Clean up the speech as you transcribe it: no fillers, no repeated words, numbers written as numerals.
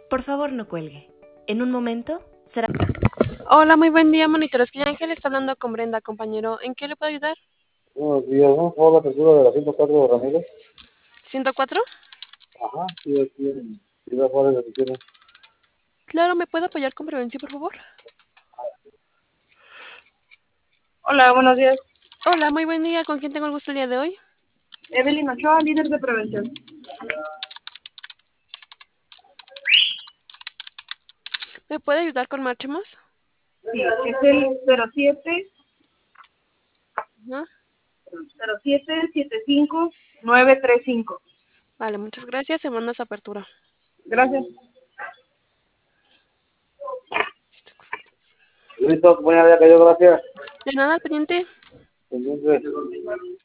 Por favor, no cuelgue. En un momento será... Hola, muy buen día, monitores. Que Ángel está hablando con Brenda, compañero. ¿En qué le puedo ayudar? Buenos días, ¿no? Por la apertura de la 104 de Ramírez. ¿104? Ajá, sí, aquí en Ciudad Juárez de Misiones. Claro, ¿me puede apoyar con prevención, por favor? Hola, buenos días. Hola, muy buen día. ¿Con quién tengo el gusto el día de hoy? Evelyn Ochoa, líder de prevención. ¿Me puede ayudar con Marchemos? Sí, es el 07 Ajá. 75 935. Vale, muchas gracias. Se manda su apertura. Gracias. Listo, buena día, que yo, gracias. De nada, al pendiente. Pendiente.